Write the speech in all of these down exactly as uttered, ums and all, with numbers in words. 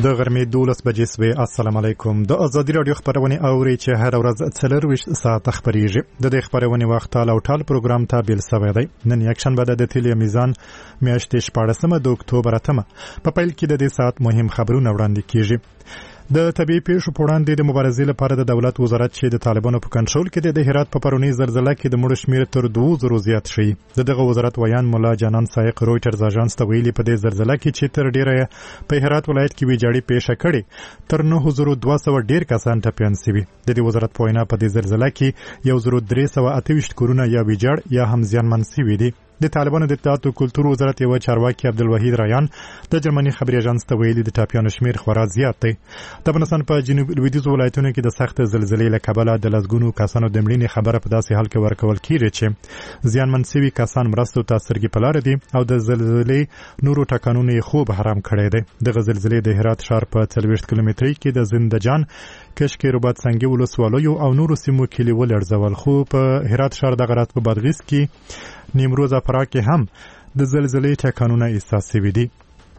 د غرمې دولس بجې سوې. السلام علیکم. د ازادي راډیو خبرونه اوري چې هر ورځ څلرویشت ساعت خبريږي. د دې خبرونه وخت ټال او ټال پروګرام ته بیل سوی دی. نن یکشنبه د تلویزیون میزان میاشتې شپاړسمه د اکتوبر اتمه په پیل کې د دې ساعت مهم خبرونه وړاندې کیږي. د طبيعي پیښو په وړاندې د مبارزې لپاره د دولت وزارت چې د طالبانو په کنټرول کې د هرات په پرونی زلزلې کې د مړو شمیر تر دوه زره زیات شي. دغه وزارت ویان مولا جانان سایق رويټرز اژانس ته ویلي په دې زلزلې کې چې تر ډیره په هرات ولایت کې ویجاړي پیښه کړې تر نه زره دوه سوه ډیر کسان ټپيان شوي. د دې وزارت په وینا په دې زلزلې کې یو زره درې سوه اته ویشت کورونه یا ویجاړ یا هم زیانمن شوي دي. د طالبانو د اطلاعات او کلتور وزارت یو چارواکي عبدالوحید رایان د جرمني خبري اژانس ته ویلي د ټاپیانو شمیر خورا زیات دی. د افغانستان په جنوب لویدیځ ولایتونو کې د سخت زلزلې له کبله د لسګونو کسانو د مړینې خبره په داسې حال کې ورکول کیږي چې زیانمن شوي کسان مرستو ته سترګې په لاره دي او د زلزلې نورو ټکانونو یې خوب حرام کړی دی. دغه زلزلې د هرات ښار په څلوېښت کیلومترۍ کې د زندجان کشکې رباط سنگي ولسوالیو او نورو سیمو کې ولړزول، خو په هرات ښار دغه رات په بادغیس کې نیمروز افرا کې هم د زلزلې ټکانونه احساس شوي دي.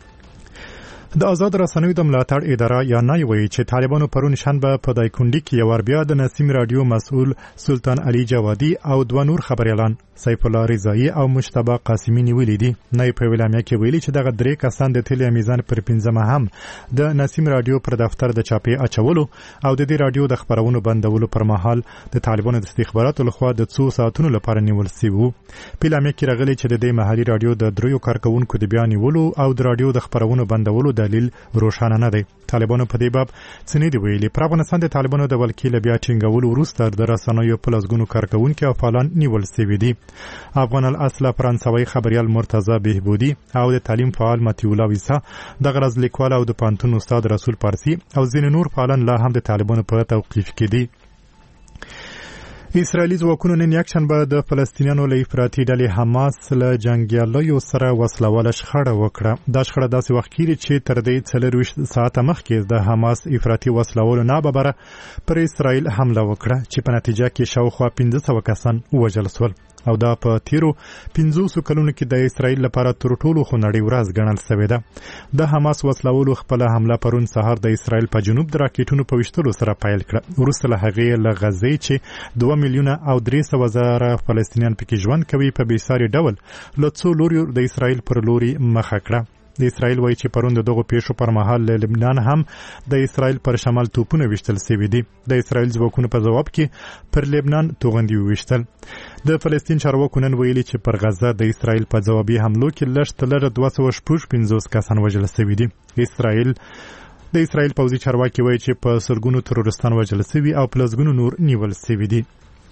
د آزاد رسنیو د ملاتړ اداره یا نای وایي چې طالبانو پرون شنبه په دایکندي کې یو بیا د نسیم رادیو مسؤل سلطان علي جوادي او دوه نور خبريالان سیف الله رضایی او مجتبی قاسمی نیولې دي. نای په ویلامیا کې ویلي چې دغه درې کسان د تلویزیون میزان پر پنځمه هم د نسیم رادیو پر دفتر د چاپی اچولو او د دې رادیو د خبرونو بندولو پر مهال د طالبانو د استخباراتو لخوا د څو ساعتونو لپاره نیول شوی وو. په لامیا کې راغلي چې د دې محلي رادیو د دریو کارکونکو د بیان نیولو او د رادیو د خبرونو بندولو دلیل روښانه نه دی. طالبانو په دې باب څه نه دی ویلي. پر افغانستان د طالبانو د ولکیل بیا ټینګولو وروسته د رسنیو په لسګونو کارکونکو او فعالان نیول شوي دي. افغان الاصل فرانسوي خبريال مرتضی بهبودي او د تعلیم فعال متیولا ویسا د غرض لیکوال او د پانتون استاد رسول پارسی او ځینې نور فعالان لا هم د طالبانو په توقیف کې دي. اسرائیلي ځواکونو نن یکشنبه د فلسطینیانو له افراطي ډلې حماس له جنګیالیو سره وسلواله شخړه وکړه. دا شخړه داسې وخت کېږي چې تر دې څلرویشت ساعته مخکې د حماس افراطي وسلوالو ناببره پر اسرائیل حمله وکړه چې په نتیجه کې شاوخوا پنځه سوه کسان ووژل شول او دا په تیرو پنځوسو کلونو کې د اسرائیل لپاره تر ټولو خونړۍ ورځ ګڼل شوې ده. د حماس وسلوالو خپل حمله پرون سهار د اسرائیل په جنوب د راکټونو په وشتلو سره پیل کړه. وروسته له هغې له غزې چې دوه میلیونه او درې سوه زره فلسطینیان پکې ژوند کوي په بېساري ډول له څو لوریو د اسرائیل پر لوري مخه کړه. د اسرائیل وایي چې پرون د دغو پیښو پر مهال له لبنان هم د اسرائیل پر شمال توپونه وشتل شوي دي. د اسرائیل ځواکونو په ځواب کې پر لبنان توغندي وشتل. د فلسطین چارواکو نن ویلي چې پر غزه د اسرائیل په ځوابي حملو کې لږ تر لږه دوه سوه شپږ پنځوس کسان وژل شوي دي. اسرائیل د اسرائیل پوځي چارواکي وایي چې په سلګونو ترورستان وژل شوي او په لسګونو نور نیول شوي دي.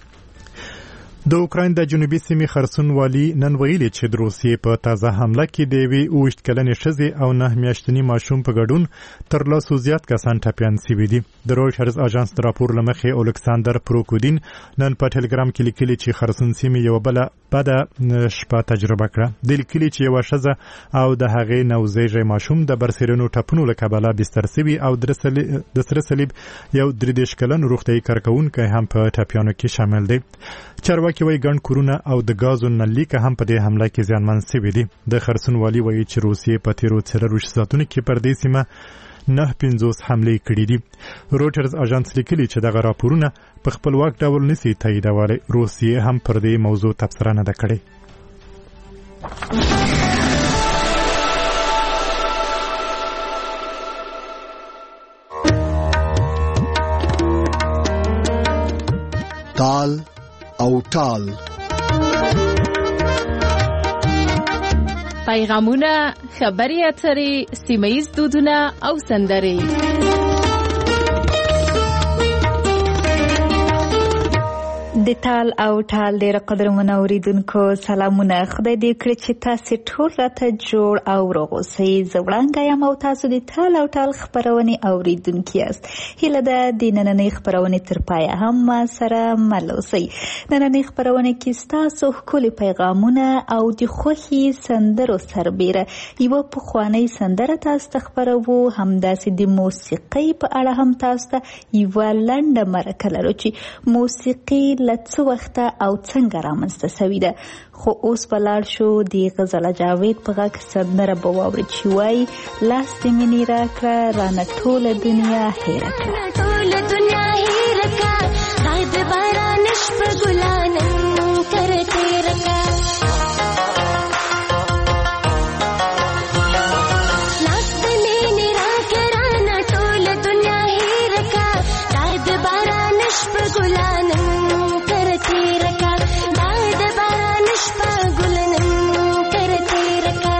د اوکراین د جنوبي سیمې خرسون والي نن ویلي چې د روسیې په تازه حمله کې د یوې اوویشت کلنې ښځې او نه میاشتني ماشوم په ګډون تر لسو زیات کسان ټپیان شوي دي. د رویټرز اژانس د راپور له مخې اولکساندر پروکودین نن په ټلګرام کې لیکلي چې خرسون سیمې یوه بله بده شپه تجربه کړه. د لیکلي چې یوه ښځه او د هغې نوزیږی ماشوم د برسېرنو ټپونو له کبله بستر شوي او د سره صلیب یو درې دېرش کلن روغتیايي کارکوونکی هم په ټپیانو کې شامل دی. چارواکي وایي ګڼ کورونه او د ګازو نلیکه هم په دې حمله کې زیانمن شوي دي. د خرسون والي وایي چې روسیې په تیرو څلرویشت ساعتونو کې پر دې سیمه نه پنځوس حملې کړي دي. رویټرز اژانس لیکلي چې دغه راپورونه په خپلواک ډول نشي تاییدولی. روسیې هم پر دې موضوع تبصره نه ده کړې. تال او ټال پیغامونه، خبري اترې، سیمه‌ییز دودونه او سندرې. د تال او ټال ډېر قدرمنو اوریدونکو سلامونه. خدای دې کړي چې تاسو ټول راته جوړ او روغ اوسئ. زه وړانګه یم او تاسو د تال او ټال خپرونې اوریدونکي یاست. هیله ده د نننۍ خپرونې تر پایه هم ما سره مل اوسئ. نننۍ خپرونې کې ستاسو ښکلي پیغامونه او د خوښې سندرو سربیره یوه پخوانۍ سندره تاسو ته خپروو. همداسې د موسیقۍ په اړه هم تاسو ته یوه لنډه مرکه لرو چې موسیقي له څه وخته او څنګه رامنځته شوې ده. خو اوس به لاړ شو د غزاله جاوید په غږ سندره به واورو چې وایي لاس دې مینې راکړه رانه ټوله دنیا هېره کړه. ټوله دنیا هېره کړه خدای د باران شپه ګلانه کر تېره کړه. لاس دې مینې راکړه رانه ټوله دنیا هېره کړه خدای د باران شپه ګلانه کر تېره کړه. خدای د باران شپه ګلانه کر تېره کړه.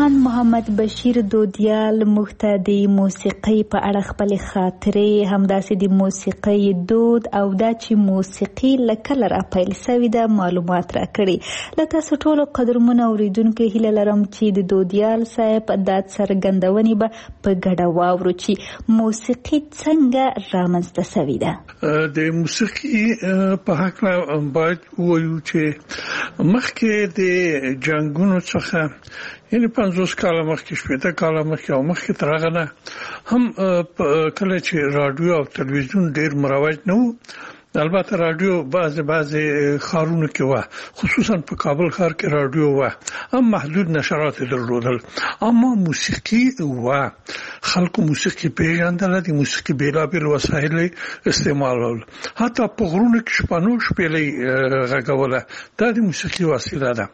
ځوان محمد بشیر دودیال موږ ته د موسیقۍ په اړه خپلې خاطرې همداسې د موسیقۍ دود او دا چې موسیقي له کله راپیل سوې ده معلومات راکړي. له تاسو ټولو قدرمنو اورېدونکو هیله لرم چې د دودیال صاحب دا څرګندونې به په ګډه واورو چې موسیقي څنګه رامنځته سوې ده. د موسیقي په هکله باید ووایو چې مخکې د جنګونو څخه یعنی پنځوس کاله مخکې شپېته کاله مخکې او مخکې تر هغه نه هم کله چې رادیو او تلویزیون ډېر مروج نه وو. البته رادیو بعض بعض خارونو کې و، خصوصا په کابل ښار کې رادیو و، هم محدود نشرات درلودل، اما موسیقي و، خلکو موسیقي پیژندل، د موسیقي بیلابیل وسایل استعمالول، حتی په غرونو کې شپانو شپېلۍ غږوله، دا د موسیقي وسیله ده.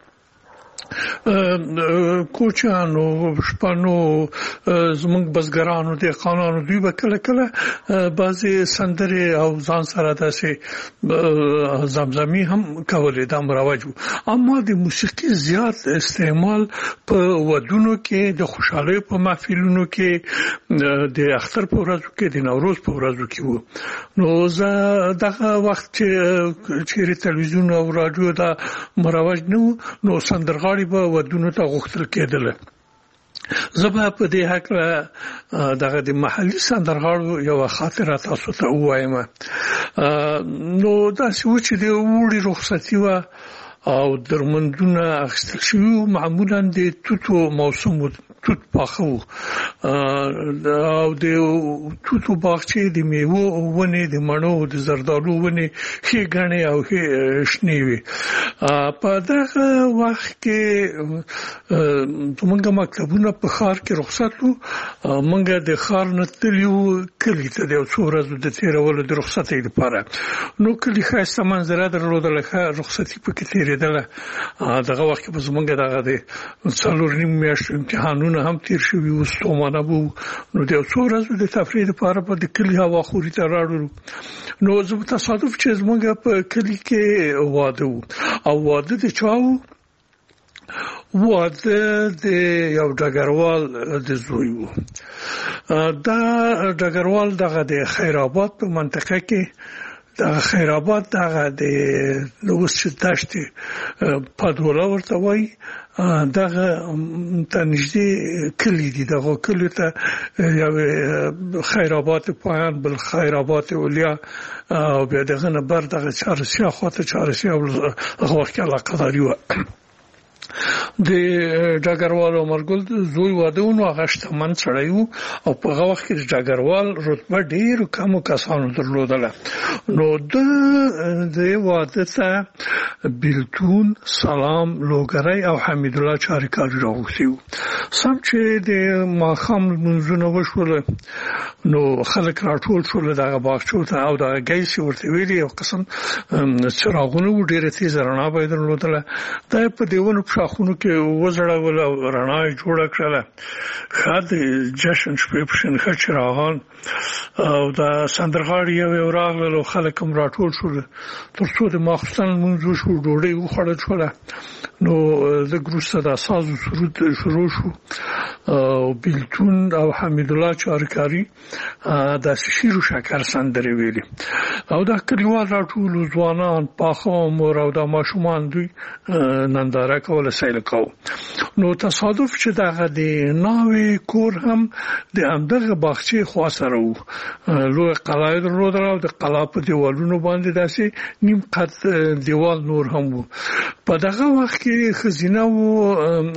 کوچانو شپانو زمونږ بزګرانو دهقانانو دوی به کله کله بعضې سندرې او ځان سره داسې زمزمې هم کولې، دا مروج وو. اما د موسیقي زیات استعمال په ودونو کې، د خوشحالۍ په محفلونو کې، د اختر په ورځو کې، د نوروز په ورځو کې وو. نو زه دغه وخت چې چیرې تلویزیون او رادیو دا مروج نه وو، نو سندرغاړي به ودونو ته غوښتل کېدل. زه به په دې هکله دغه د محلي سندرغاړو یوه خاطره تاسو ته ووایم. نو داسې و چې د اوړي رخصتي وه او درمندونه اخیستل شوي وو، معمولا د توتو موسم و، توت پاخه وو او د توتو باغچې د میوو ونې، د مڼو، د زردالو ونې ښې ګڼې او ښې شنې وې. په دغه وخت کې زموږ مکتبونه په ښار کې رخصت وو، موږ د ښار نه تللي وو کلي ته د یو څو ورځو د تېرولو د رخصتۍ لپاره. نو کلي ښایسته منظره درلودله، ښه رخصتي پکې تېرېدله. دغه وخت کې به زموږ دغه د څلور نیم میاشتو امتحانونه هم تیر شوي وو، ستومانه به وو. نو د یو څو ورځو د تفریح لپاره به د کلي هوا خوري ته راوړو. نو زه تصادف چې زموږ په کلي کې واده وو، او واده د چا وو؟ واده د یو ډګروال د زوی وو. دا ډګروال دغه د خیرآباد په منطقه کې، دغه خیرآباد دغه د اوس چې دشت پادوله ورته وایي، دغه ته نږدې کلي دي. دغه کلي ته یو خیرآباد پایان، بل خیرآباد اولیا، او بیا دغه نه بر دغه چهارسیه خواته چهارسیه هغه وخت کې علاقه‌داري وه. د ډګروال عمرګل زوی واده و، نو هغه شتمن سړی و او په هغه وخت کې د ډګروال رتبه ډېرو کمو کسانو درلودله. نو د د واده ته بیلتون، سلام، لوګری او حمیدالله چاریکاري راغوښتي وو. سم چې د ماښام لمونځونه وشول، نو خلک راټول شول دغه باغچو ته، او دغه ګیس ورته ویلي، یو قسم څراغونه وو، ډېره تېزه رڼا به یې درلودله. دا یې په دیوالو په شاخونو کې وځړول او رڼا یې جوړه کړله. ښه د جشن شپې په شنښه چراغان او دا سندرغاړي یو یو راغلل او خلک هم راټول شول، تر څو د ماخوستن لمونځ وشو، ډوډۍ وخوړل شوله. نو لږ وروسته د ساز و سرود شروع شو، او بیلتون او حمیدالله چاریکاري داسې شیر و شکر سندرې ویلې، او دا کلیوال راټول ځوانان، پاخه عمر او دا ماشومان دوی ننداره کوله، سیل کوو. نو تصادف چې دغه د ناوې کور هم د همدغه باغچې خوا سره وو. لوی قلعه یې درلودله او د قلعه په دیوالونو باندې داسې نیم قد دیوال نور هم وو. په دغه وخت کې ښځینه وو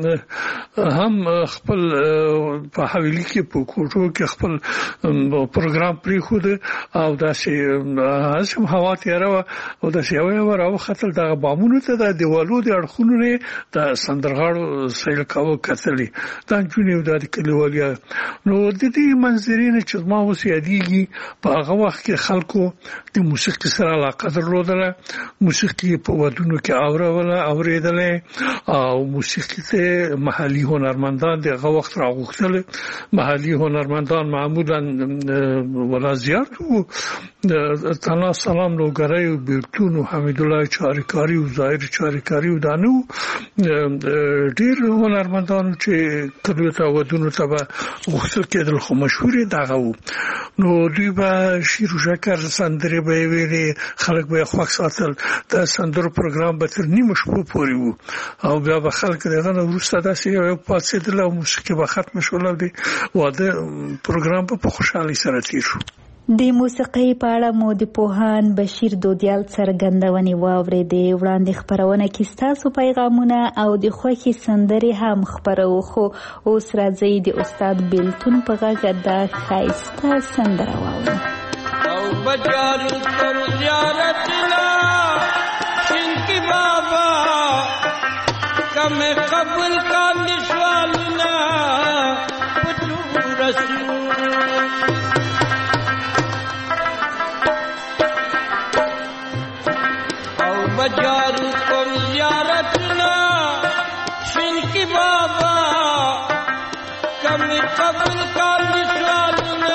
هم خپل په حویلي کې په کوټو کې خپل پروګرام پرېښود، او داسې هم هوا تیاره وه، او داسې یوه یوه راوختل دغه بامونو ته، د دیوالو د اړخونو نه یې د سندرغاړو سیل کاوه کتلې، دا نجونې او دا د کلیوالیا. نو د دې منظرې نه چې زما اوس یادېږي، په هغه وخت کې خلکو د موسیقي سره علاقه درلودله، موسیقي په ودونو کې اوروله اورېدلې، او موسیقي ته محلي هنرمندان دغه وخت راغوښتل. محلي هنرمندان معمولا ولا زیات وو، تنا سلام لوګری او بیلتون او حمیدالله چاریکاري او ظاهر چاریکاري او دانو ډېر هنرمندانو چې کلیو ته ودونو ته به غوښتل کېدل خو مشهور دغه وو نو دوی به شیر و شکر سندرې به ویلې خلک به خوښ ساتل دا سندرو پروګرام به تر نیمه شپه پورې وو او بیا به خلک دغه نه وروسته داسې یو پاتېدل او موسیقي به ختم شول او د واده پروګرام په خوشحالي سره تیر شو. د موسیقۍ په اړه مو د پوهاند بشیر دودیال څرګندونې واورېدې. وړاندې خپرونه کې ستاسو پیغامونه او د خوښې سندرې هم خپروو خو اوس راځئ د استاد بیلتون په غږ دا ښایسته سندره واورو. او بجار تر زیارت لا شینکی بابا کم قبل کا نشوالنا پتو رسول بجارو کم زیارتنا شنکی بابا کمی قبل کا نشالنا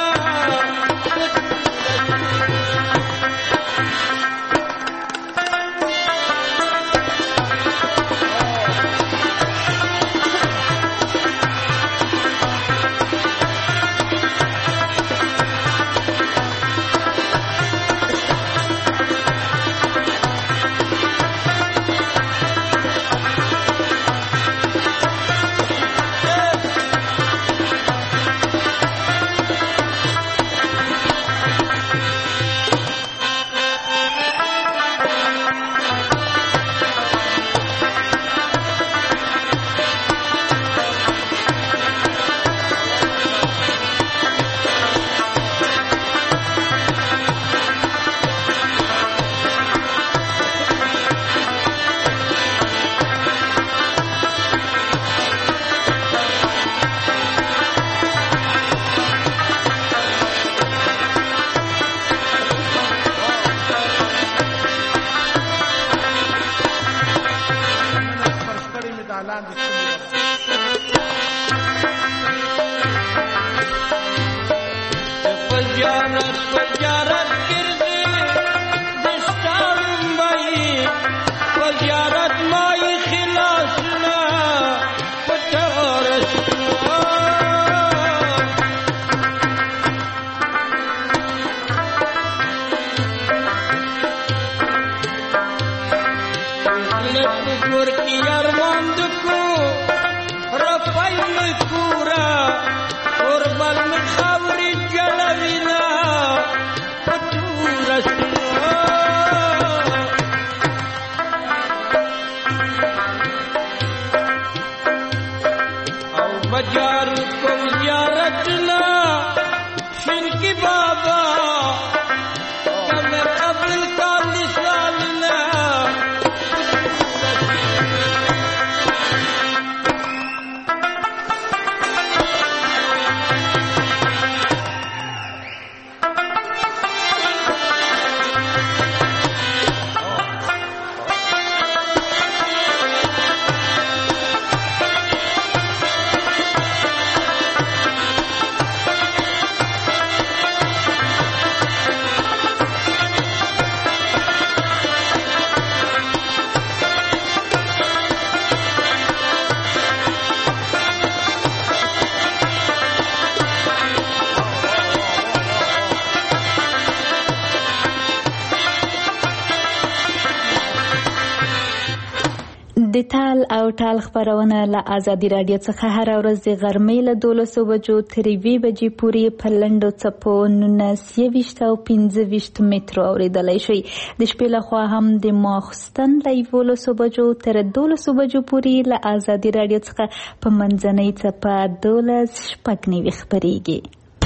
د تال او ټال خپرونه له آزادي رادیو څخه هر ورځ د غرمې له دولسو بجو تر یوې بجې پورې په لنډو څپو نولس یویشت او پنځه ویشت مترو اورېدلی شئ. د شپې لخوا هم د ماخوستن له یولسو بجو تر دولسو بجو پورې له آزادي رادیو څخه په منځنۍ څپه دولس شپږ نوي خپرېږي.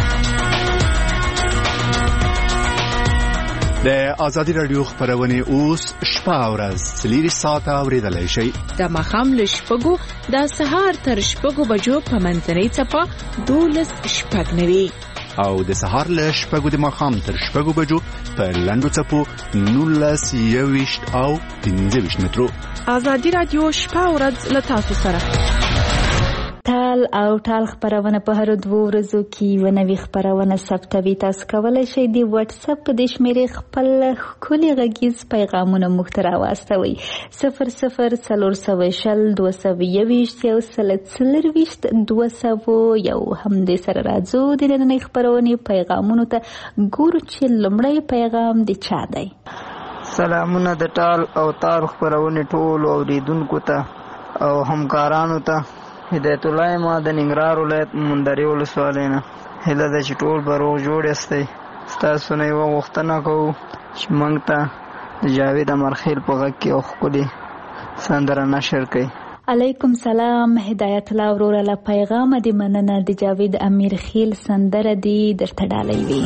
د آزادي رادیو خپرونې اوس شپه او ورځ څلېرویشت ساعته اورېدلی شئ. د ماښام له شپږو د سهار تر شپږو بجو په منځنۍ څپه دولس شپږ نوي او د سهار له شپږو د ماښام تر شپږو بجو په لنډو څپو نولس یویشت او پنځه ویشت مترو. آزادي رادیو شپه او ورځ له تاسو سره. ټال او ټال خبرونه په هر دوه ورځو کې یو نوې خبرونه ثبتوي. تاسو کولی شئ د واتس اپ په دې شمېرې خپل ښکلي غږیز پیغامونه موږ ته راواستوئ. صفر صفر څلور سوه شل دوه سوه یوویشت یو سل څلرویشت دوه سوه یو. همدې سره راځو د نننۍ خبرونې پیغامونو ته. ګورو چې لومړی پیغام د چا دی. سلامونه د ټال او تار خبرونې ټولو اوریدونکو ته او همکارانو ته. هدایت الله ما د ننګرهار ولایت مندرې ولسوالۍ نه. هیله ده چې ټول به روغ جوړ یاستئ. ستاسو نه یوه غوښتنه کوو چې موږ ته د جاوید امرخیل په غږ کې یو ښکلې سندره نشر کړئ. علیکم سلام هدایت الله وروره، له پیغامه دې مننه. د جاوید امیرخیل سندره دې درته ډالۍ وي.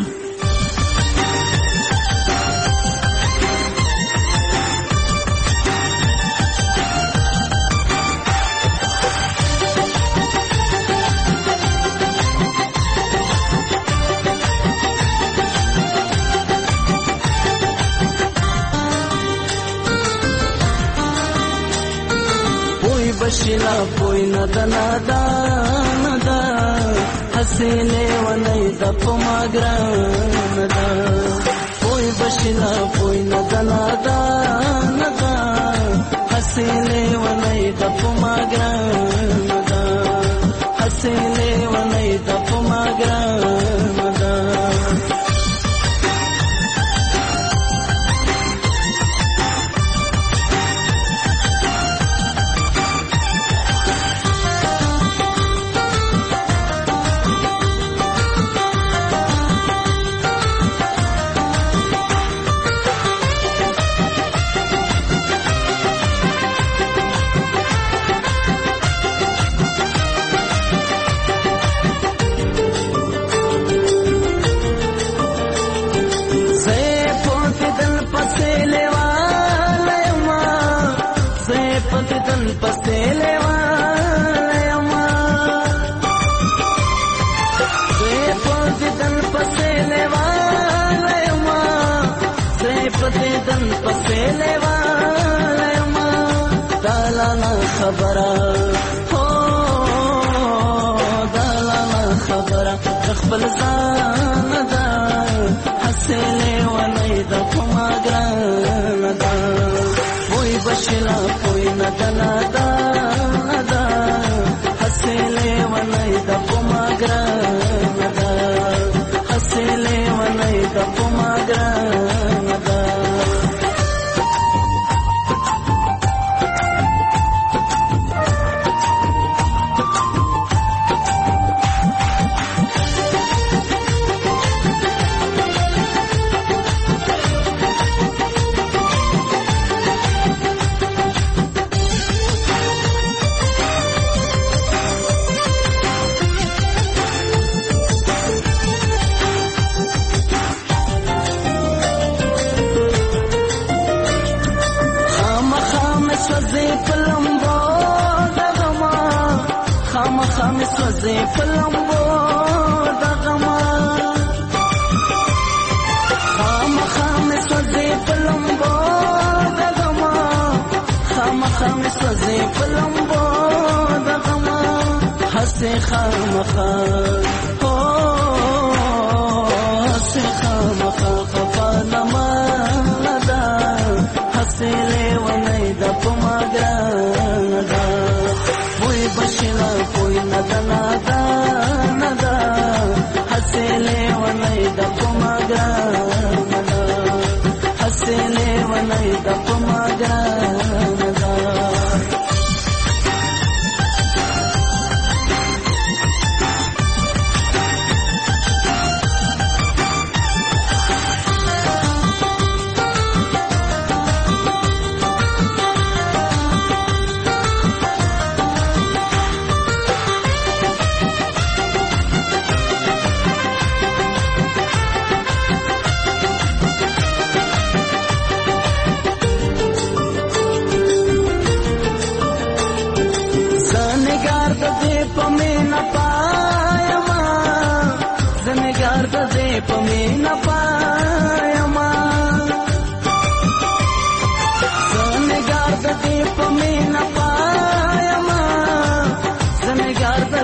بشلا پوی ندا ندا ندا حسینے ونی دا پماگرا ندا پوی بشلا پوی ندا ندا ندا حسینے ونی دا پماگرا ندا حسینے ونی دا پماگرا ندا خبره هو دلاله خبره خپل ځان ده حسله ونی د پماګران ده وای بشلا کوئی ندلا ده ده حسله ونی د پماګران ده حسله ونی د پماګران ده. سوزي فلمبو دغما خام خام سوزي فلمبو دغما خام خام سوزي فلمبو دغما حسي خام خام هو حسي خام خام خفانما لدا حسي لوني دپماګران وای بشلا کوئی ندا ندا ندا حسله ونی د پماګران حسله ونی د پماګران پمینا پایما زنګار د دې پمینا پایما زنګار د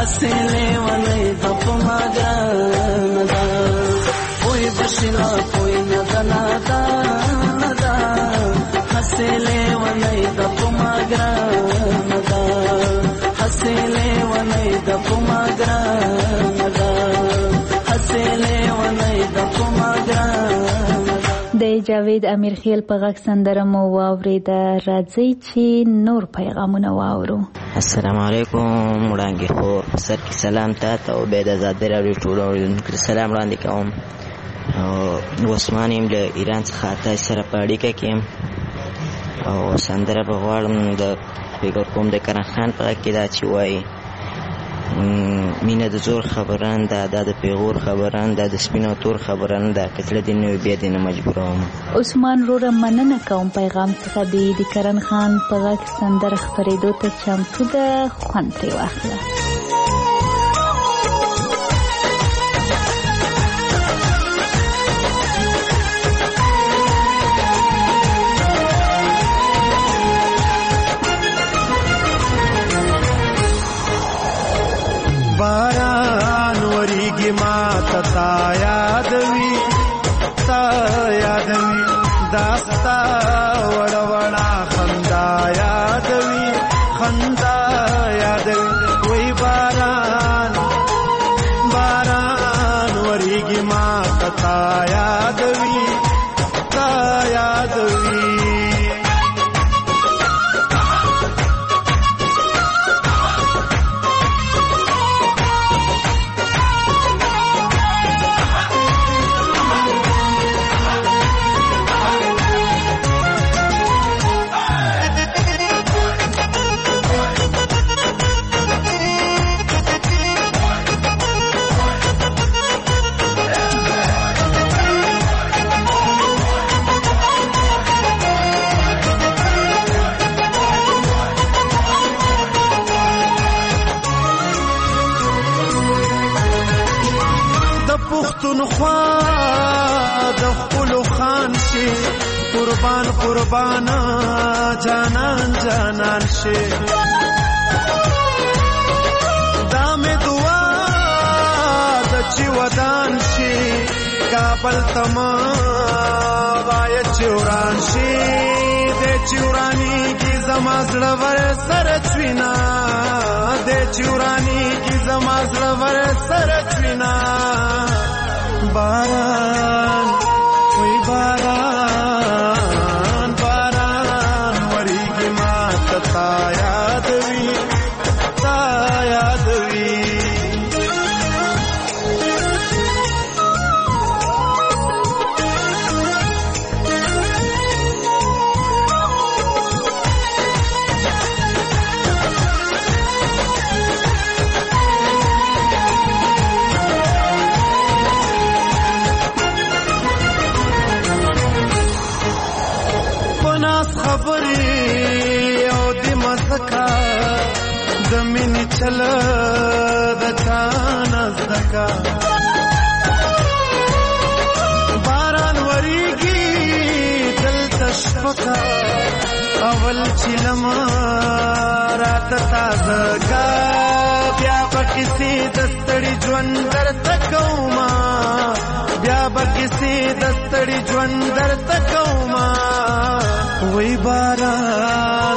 حسلې ولې د پما ګران دا وای بشلا کوئی نه دنا دا ندا حسلې ولې د پما ګران دا حسلې ولې د پما ګران دا حسلې ولې د پما ګران د جاوید امیرخیل په غږ سندره مو واورېده. راځئ چې نور پیغامونه واورو. السلام علیکم وړاندې خور سر کې سلام تاته او به د آزادۍ راډیو ټول اوریدونکو سلام وړاندې کوم. او عثمان یم له ایران څخه تاسو سره په اړیکه کې یم او سندره به غواړم د فکر کوم د کرن خان په غږ کې دا چې وایي مینه د زور خبران ده دا د پیغور خبران ده د سپینو تور خبران ده کتله دې نوې بیا دې نه مجبوروم. عثمان روره مننه کوم پیغام څخه دی د کرن خان په غږ سندره خپرېدو ته چمتو ده. خوند ترې واخله. باران وریږي ما ته تا یادوي تا یادوي داستا وړه وړه خندا یادوي خندا یادوي وای باران باران وریږي ما ته تا یادوي تا یادوي قربان قربان جانان جانان شي دا مې دعا د چې ودان شي کابل تما وای چوران شي د چورانی کی زما زړه ور سره چوینا د چورانی کی زما زړه ور سره چوینا باران وای باران باران وریږي ما ته تا یادوي تا یادوي زمینی چل د چانس دکا باران وریږي دلته شپکا اول چلم رات تازه کا بیا بکسی دستړي ژوند درته کوما بیا بکسی دستړي ژوند درته کوما وای باران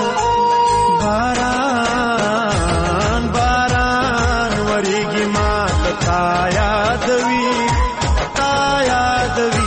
باران باران وریږي ما ته تا یادوي تا یادوي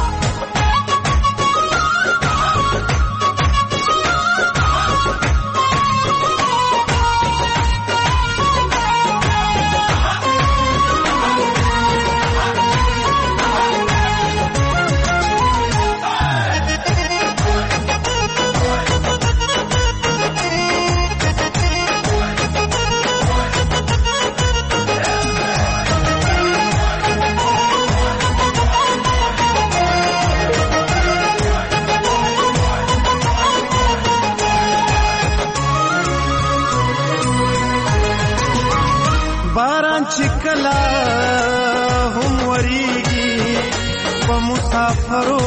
چکلا هم وریږي په مسافرو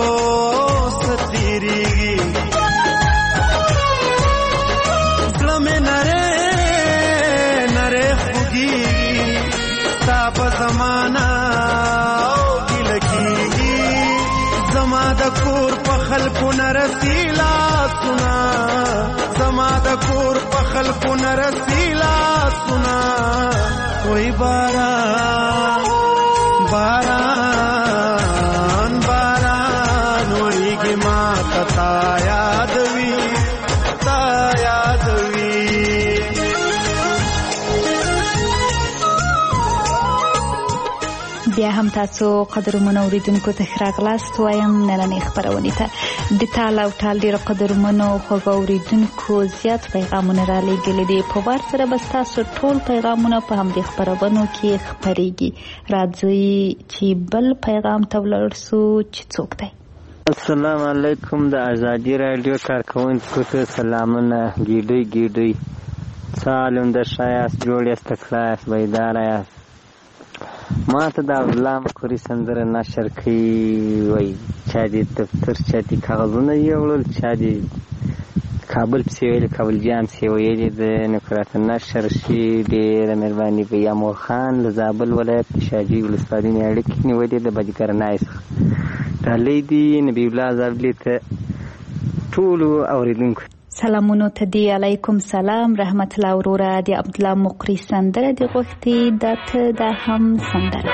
ستیریږي زړه مې نره نره خوږي کیږي تا په زمانہ او ګیله کیږي زما د کور په خلکو نه رسیلا سنا زما د کور په خلکو نه رسیلا سنا وای باران باران باران وایږي ما تا یاد وی تا یاد وی بیا هم تاسو قدرمنو اوریدونکو ته ښه راغلاست وایم نننۍ خپرونې ته د تال او ټال ډېرو قدرمنو خوږو اوریدونکو زیات پیغامونه رالیږلي دي په وار سره به ستاسو ټول پیغامونه په همدې خپرونو کې خپریږي راځئ چې بل پیغام ته ولاړ سو چې څوک دی السلام علیکم د ازادي راډیو کارکوونکو ته سلامونه ګیډۍ ګیډۍ سالم د شایست جوړ یاست تکړه یاست بیداره یاست ما ته د عبدالله مکوري سندره نشر کوي وایي چا دې دفتر چا دې کاغذونه یوړل چا دې کابل پسې ویل کابل جان پسې ویلې ده نو که راته نشر شي ډېره مهرباني به یامور خان له زابل ولایت د شاجوی ولسوالۍ نه اړیکې نیولې د بجګرنای څخه ډالۍ دي نبي الله زابلي ته ټولو اورېدونکو سلامونو ته دی علیکم سلام رحمت الله وروره د عبدالله مقری سندره دی غوښتي دا ته دا هم سندره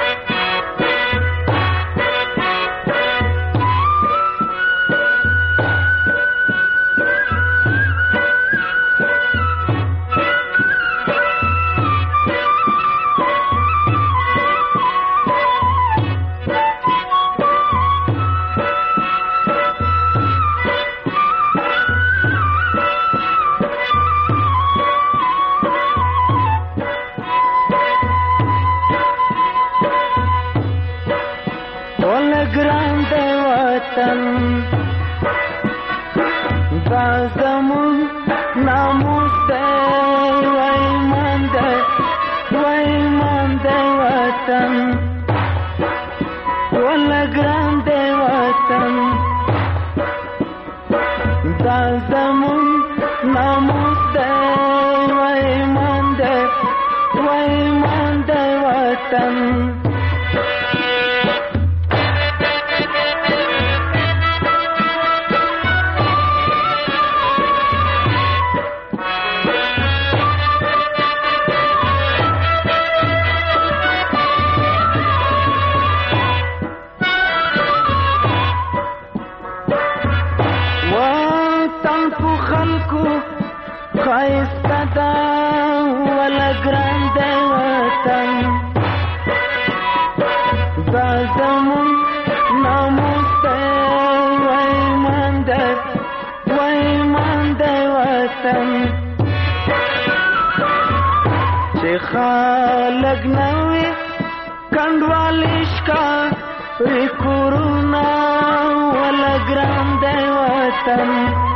خالق نوی کندوالیش کا ریکورونا ولا ګران دی وطن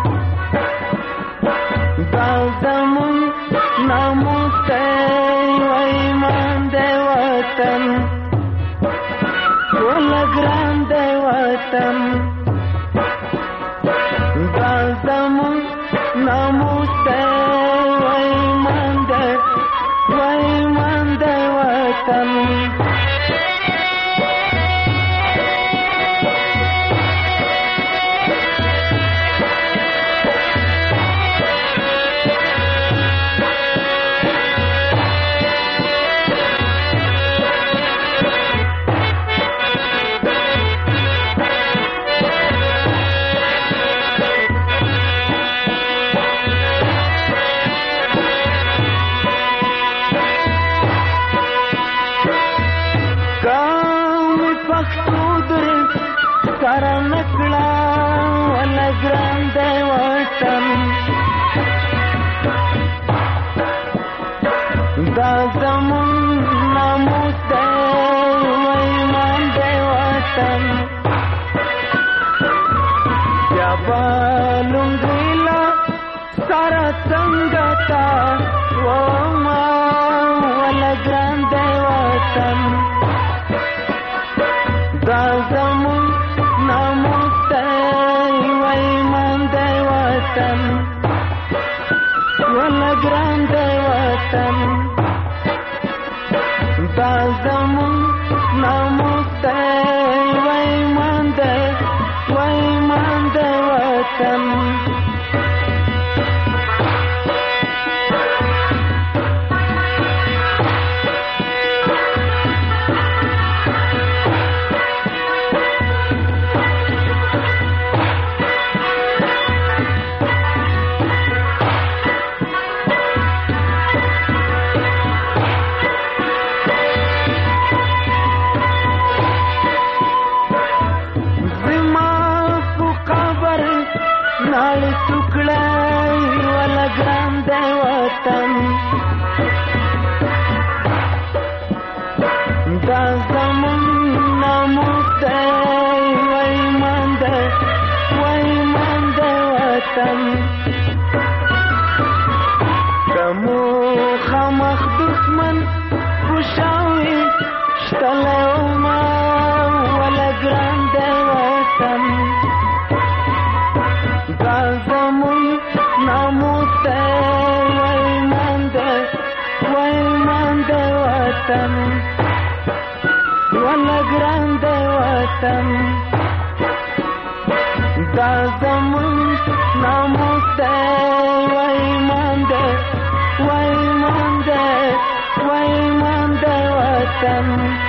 دا زمون ناموس دی و ایمان دی وطن ولا ګران دی وطن دا زمون ناموس دی و ایمان دی و ایمان دی وطن دا زمون ناموس دی و ایمان دی وطن بیا به لونګیلا سره څنګه تا وما ولا ګران دی وطن دا زمون ناموس دی و ایمان دی وطن ولا ګران دی وطن دا زمون ناموس دی وای مان دی وای مان دی وطن دمو خمخ دښمن خوشاوي شتلی وما ولا ګران دی وطن دا زمون ناموس دی وای مان دی وای مان دی وطن ولا ګران دی وطن دا زمون ناموس دی وای مان دی وای مان دی وای مان دی وطن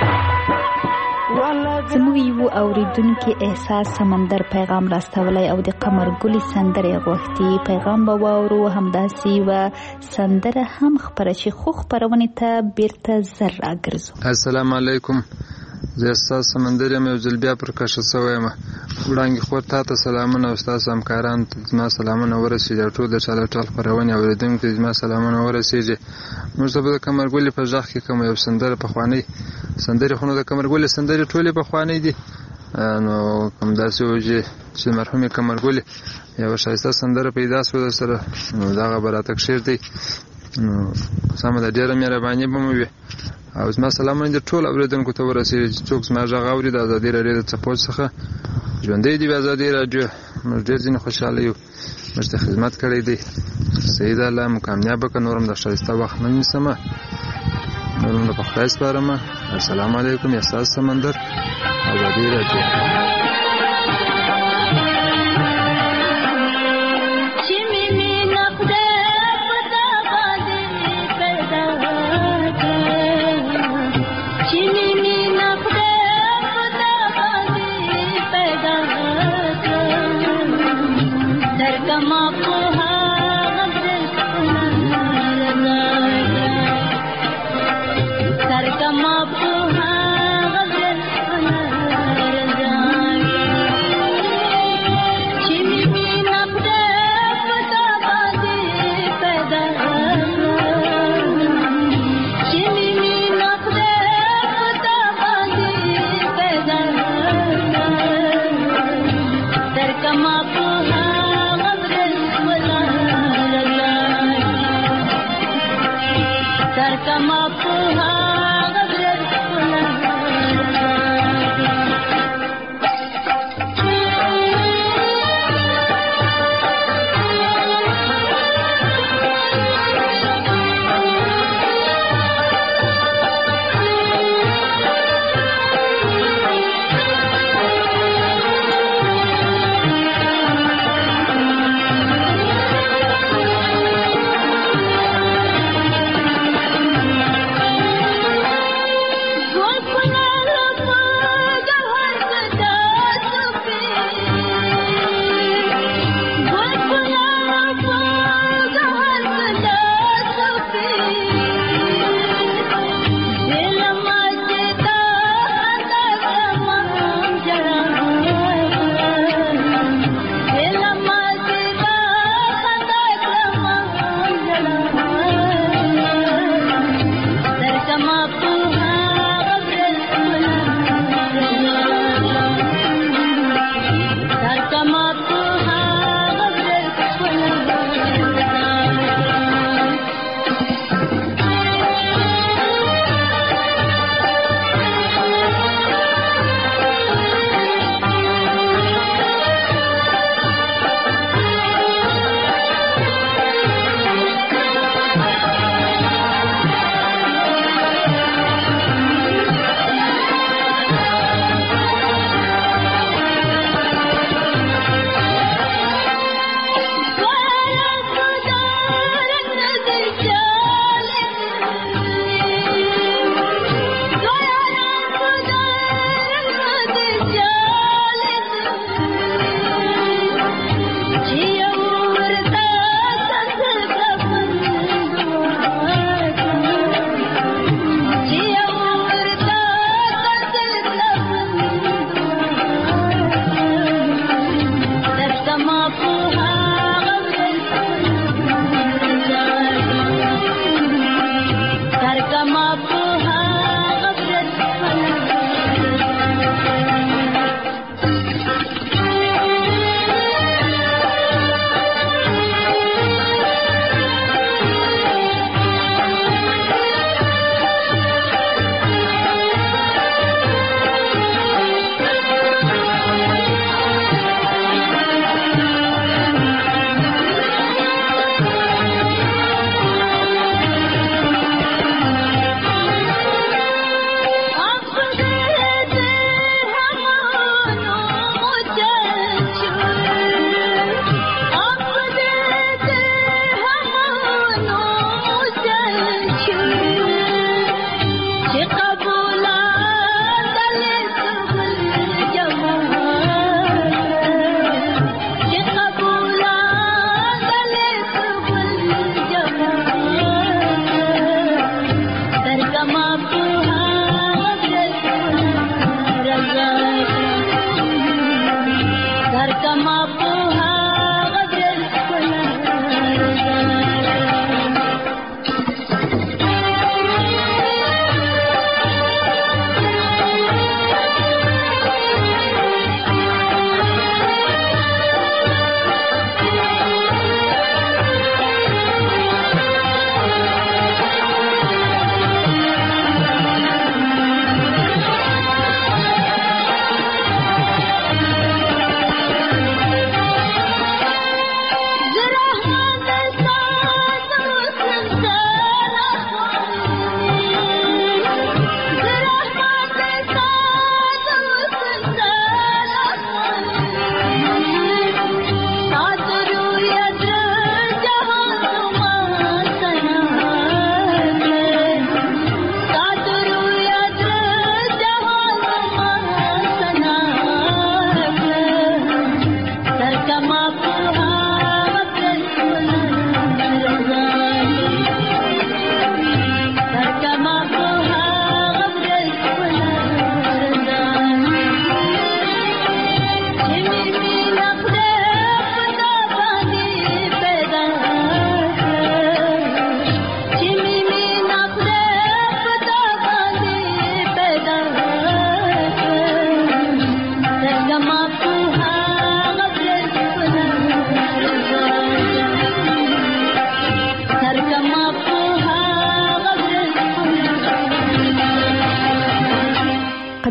زموږ یو اوریدونکي احساس سمندر پیغام راستولی او د قمر ګلې سندرې غوښتي پیغام به واورو همداسې یوه سندره هم خپره شي خو خپرونې ته بیرته زر راګرځو. السلام علیکم زه استاد سمندر یم یو ځل بیا پر کشه سوی یم وړانګې خور تا ته سلامونه او ستاسو همکارانو ته زما سلامونه ورسېږي او ټول د چاله ټال خپرونې اورېدونکو ته زما سلامونه ورسېږي. موږ ته به د قمرګلې په غږ کې کومه یو سندره پخوانۍ سندرې خو نو د قمرګلې سندرې ټولې پخوانۍ دي نو کوم داسې و چې مرحومې قمرګلې یوه ښایسته سندره پیدا شوه در سره نو دغه به راته کښېږ دی نو سمه ده ډېره مهرباني به مو وي او زما سلامونه دې ټول اورېدونکو ته ورسېږي چې څوک زما غږ اوري د ازادي راډیو د څپو څخه ژوندی دي ازادي راډیو موږ ډېر ځینې خوشحاله یو موږ ته خدمت کړی دی سید الله مو کامیابه که نور هم د ښایسته وخت نه نیسمه نور هم د په خدای سپارمه. السلام علیکم یا ستاسو سمندر ازادي راډیو.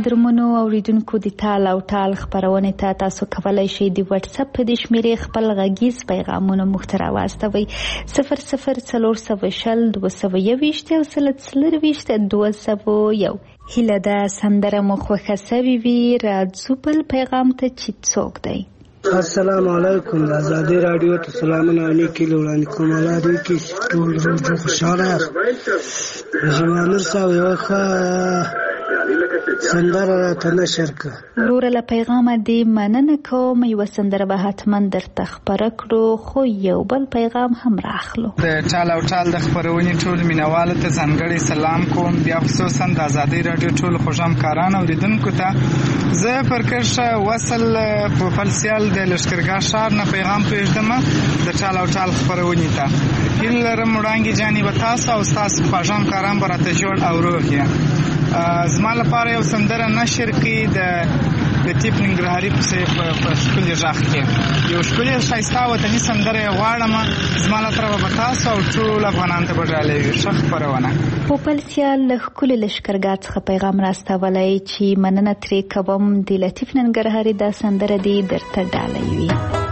قدرمنو اوریدونکو د تال او ټال خبرونه ته تاسو کولای شئ د واتس اپ په د شمیرې خپل غږیز پیغامونه مخترا واستوي صفر صفر څلور سوه شل دوه سوه یوویشت او سل څلرویشت دوه سوه یو. هیله ده سندره مو خوښه سوې وي. راځو بل پیغام ته چې څوک دی. السلام علیکم. د ازادي راډیو ته سلامونه علیکم وړاندې کوم. الله دې کې ټول ورځ خوشاله یاست. جمانور صاحب یو ښه سندره راته نشر کړه. وروره له پیغامه دې مننه کوم. یوه سندره به حتما درته خپره کړو، خو یو بل پیغام هم راخلو. د ټال او ټال د خپرونې ټول مینوالو ته ځانګړی سلام کوم. بیا خصوصا د ازادي راډیو ټول خوږمکاران اوریدونکو ته زه پرکشه وصل په فلسیال د لشکرګاه ښار نه پیغام پرېږدم د ټال او ټال خپرونې ته. هیله لرم وړانګې جانې به تاسو او ستاسو خوږمکاران به راته جوړ او روغ یې. زما لپاره یو سندره نشر کړي د لطیف ننګرهاري په ښکلي غږ کې یو ښکلې ښایسته وطني سندره یې غواړم. زما له طرفه به تاسو او ټول افغانانو ته به ډالۍ وي. ښه خپرونه. پوپل سیال له ښکلي لښکرګاه څخه پیغام راستولی چې مننه ترې کوم. د لطیف ننګرهاري دا سندره دې درته ډالۍ وي.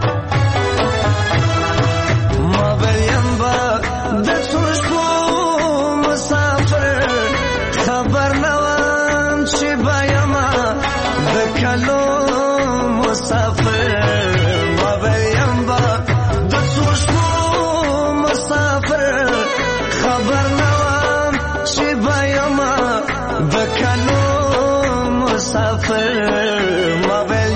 ما بیم به د څوشکو مسافر خبر نوام چې بایما د کلو مسافر. ما بیم به د څوشکو مسافر خبر نوام چې بایما د کلو مسافر. ما بیم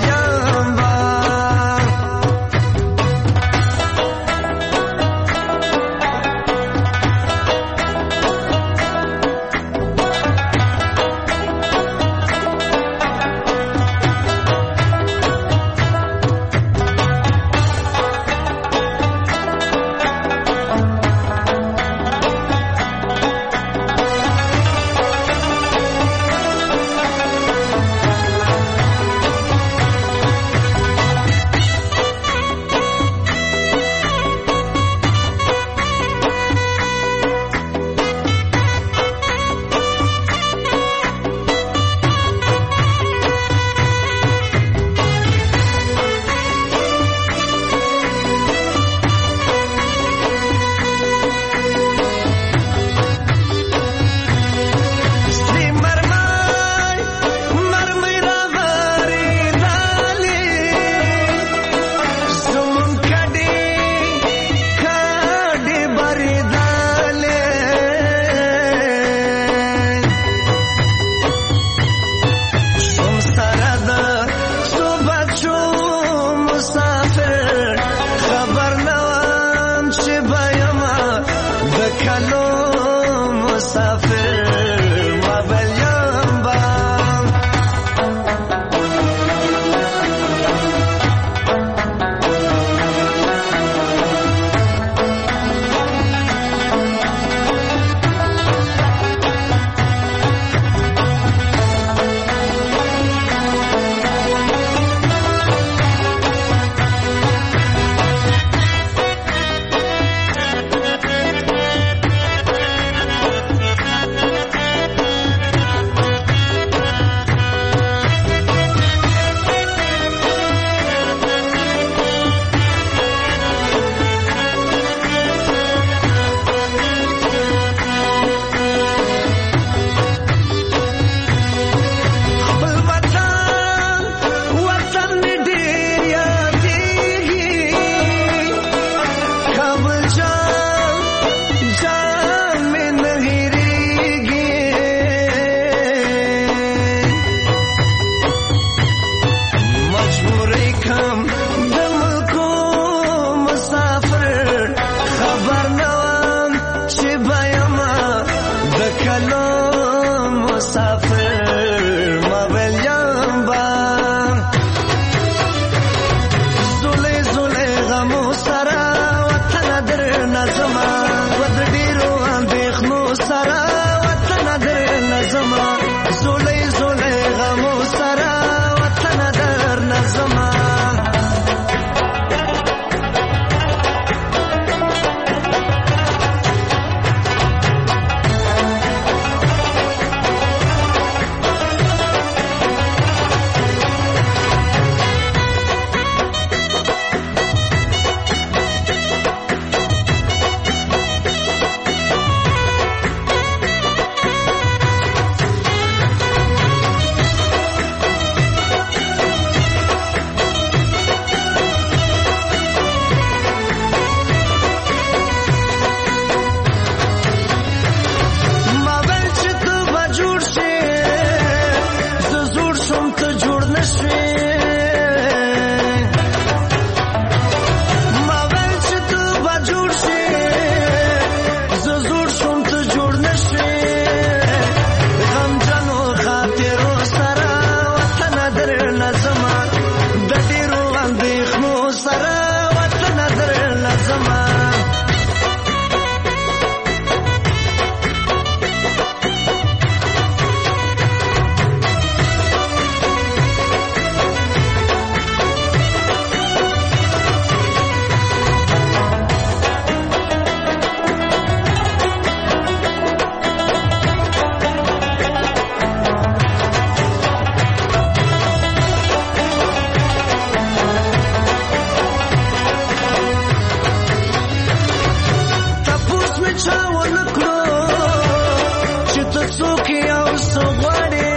څوک یو څه غواړي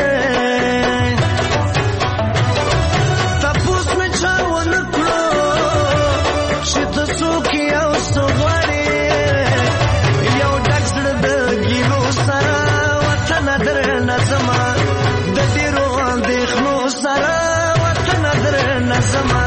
تپوس مې چا ونه کړو چې ته څوک یو څه غواړي یو ډک زړه د ګیلو سره وطن درنه زما د ډېرو اندېښنو سره وطن درنه زما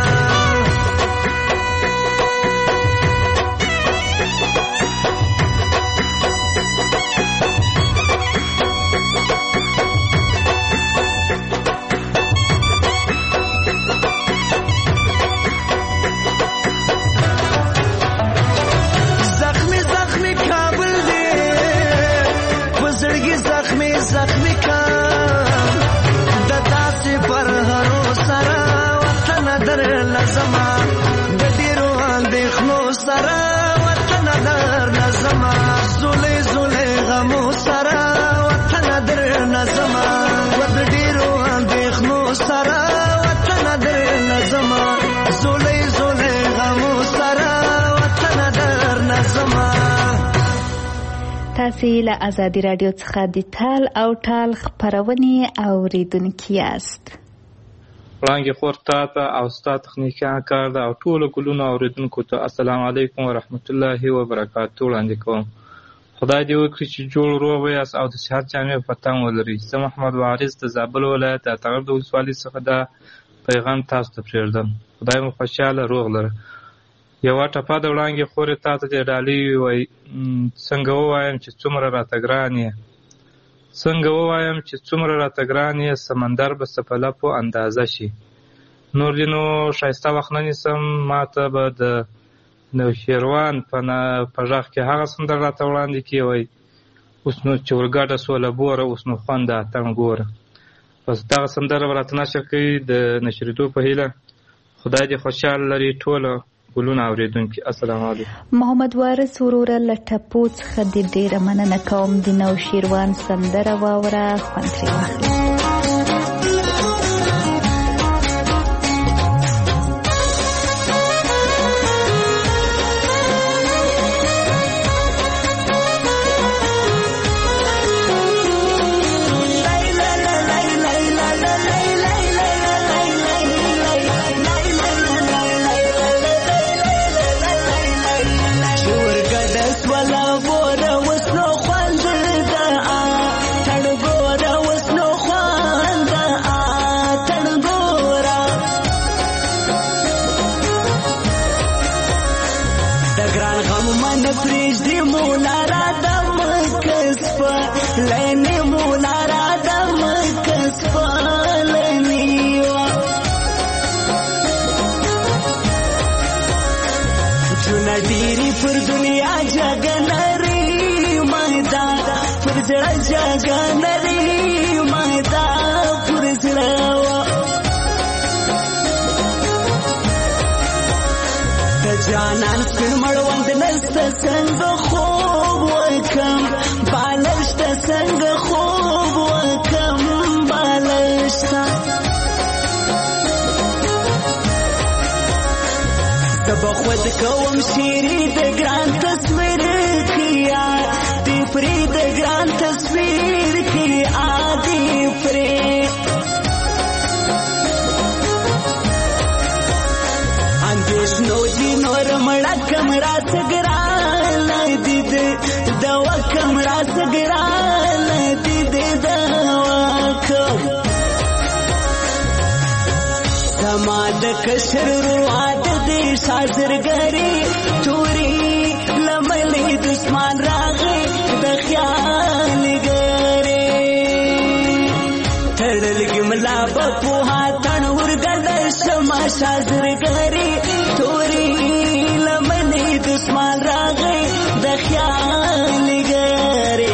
زخمی کام د داسې پر هرو سره وطن در لزما د ډېرو اندېښنو سره وطن در لزما زولې زولې غمو سره وطن در لزما و د ډېرو اندېښنو سره وطن در لزما زولې زولې غمو سره وطن در لزما. تاسې له ازادي راډیو څخه د ټال او ټال خپرونې اوریدونکي یاست. وړانګې خور تا ته او ستا تخنیکیان کار ده او ټولو ګلونو اوریدونکو ته السلام علیکم ورحمت الله وبرکاتو وړاندې کوم. خدای دې وکړي چې جوړ روغ یاست او د صحت جامې په تن ولرئ. زه محمد وارث د زابل ولایت د اتغر د ولسوالۍ څخه دا پیغام تاسو ته پرېږدم. خدای مو خوشحاله روغ لره. یوه ټپه د وړانګې خورې تا ته دې ډالۍ ووایي څنګه ووایم چې څومره راته ګران یې څنګه ووایم چې څومره راته ګران یې سمندر به څه په لپو اندازه شي. نور دې نو ښایسته وخت نه نیسم ما ته به د نوشیروان په غږ کې هغه سندره راته وړاندې کړي وایي اوس نو چې ورګډه سوله بوره اوس نو خوند د اتڼ ګوره. بس دغه سندره به راته نشر کوي د نشرېدو په هیله. خدای دې خوشحال لري ټوله ګلونه اوریدونکي. السلام علیکم. محمد وارث وروره له ټپو څخه دې ډېره مننه کوم. د نوشیروان سندره واوره خوند ترې واخلئ. پر دنیا جگنری مایدا پر زړه جگنری مایدا پر زړه د جانان سپین مړوند نست څنګه خوب وکم بالشت څنګه خوب وکم بالشت بخود کوم شیری د ګران تصویر کیا دی پری د ګران تصویر کیا دی پری اندیش نو دی نور مړه کمرا سګران دی د دوا کمرا سګران دی د دوا کم زما د کشر رواد دې شازرګری توري لملې دشمن راغې د خیال ګره تړل ګملا په هاتن ورګل شما شازرګری توري لملې دشمن راغې د خیال ګره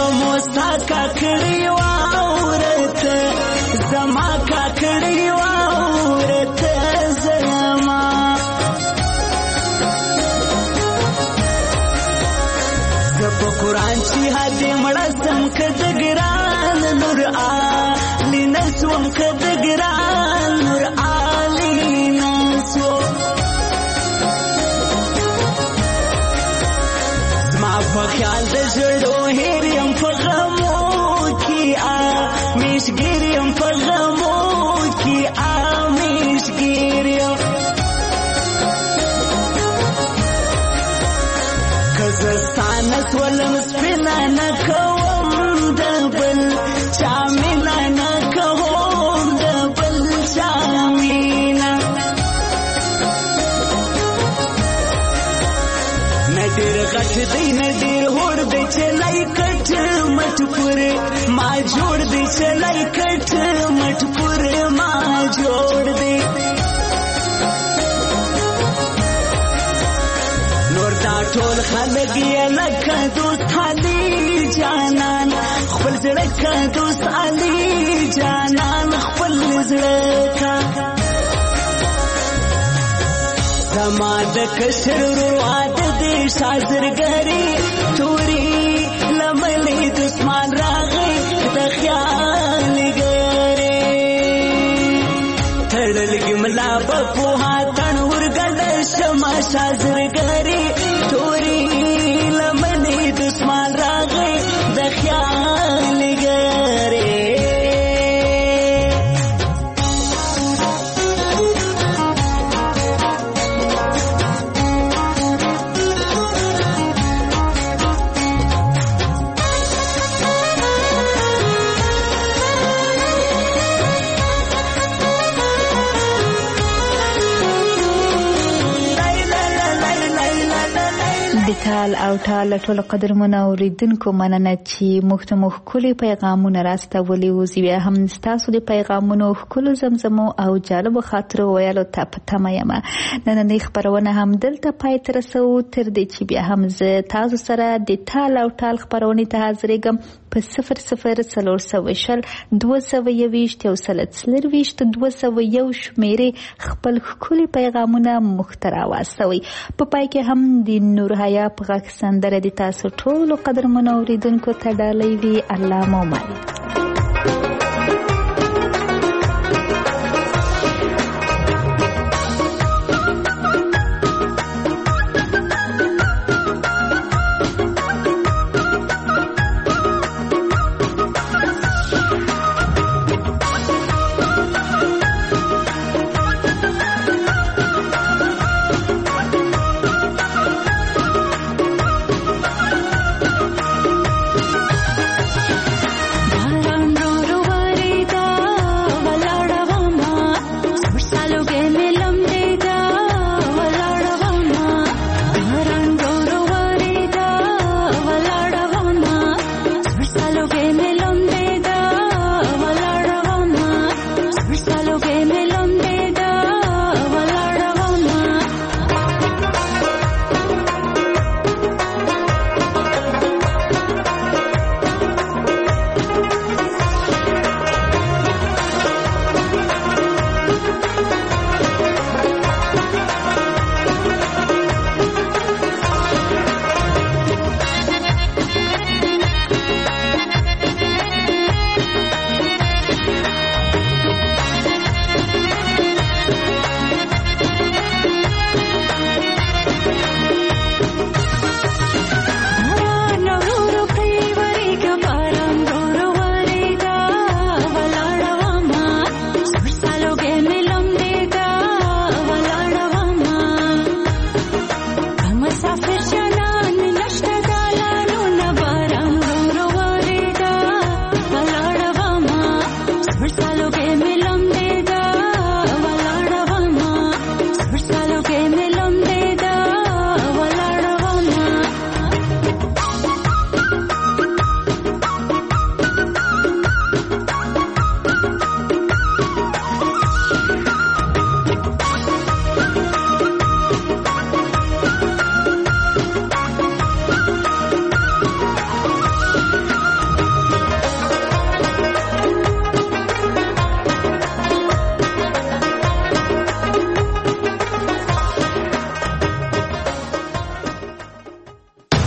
غمو ستا کاکړی واورته زما کاکړی واورته زما زه په قرآن چې هدې مړه سم که د ګران نور عالي نه سوم که د ګران نور عالي نه سوم زما په خیال د ژړو هېر یم په غمو کې آمیشګیر یم په غمو کې آمیشګیر یم که زه ستا نه سولم سپینه نه کوم د بل چا مینه نه کوم د بل چا مینه نه ډېر غټ دی نه ډېر هوړ دی چې لای کټ مټ پورې ما جوړ دی چې لای کټ مټ پورې ما جوړ دی نور دا ټول خلک یې لکه دوست علي جانان خپل زړه که دوست علي جانان خپل زړه که زما د کشر ورور واده دی شازرګري توري لملې دسمان راغی د خیال ګرې تړلګي ملا په پوها تن ورګډ شمه شازرګري توري لملې دسمان راغی د خیال ګرې د ټال او ټال ټول قدرمنو اوریدونکو مننه چې موږ ته مو ښکلي پیغامونه راستولي وو. بیا هم ستاسو د پیغامونو ښکلو زمزمو او جالبو خاطرو ویلو ته په تمه یم. نننۍ خپرونه هم دلته پای ته رسوو تر دې چې بیا هم زه تاسو سره د ټال او ټال خپرونې ته حاضرېږم په صفر صفر څلور سوه شل دوه سوه یوویشت یو سل څلرویشت دوه سوه یو شمېرې خپل ښکلي پیغامونه موږ ته راواستوئ. په پای کې هم د نور حیا په غږ سندره د تاسو ټولو قدرمنو اوریدونکو ته ډالۍ وي. الله مو مل.